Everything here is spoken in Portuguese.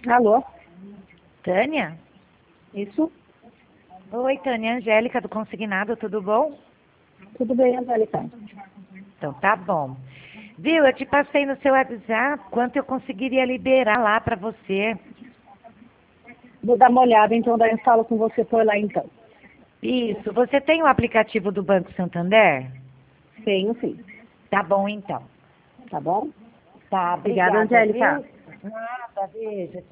Alô? Tânia? Isso? Oi, Tânia, Angélica do Consignado, tudo bom? Tudo bem, Angélica? Então tá bom. Viu, eu te passei no seu WhatsApp quanto eu conseguiria liberar lá para você. Vou dar uma olhada, então daí eu falo com você por lá, então. Isso, você tem o aplicativo do Banco Santander? Tenho, sim. Tá bom, então. Tá bom? Tá, Obrigada, obrigada, Angélica. viu? Nada, beijo.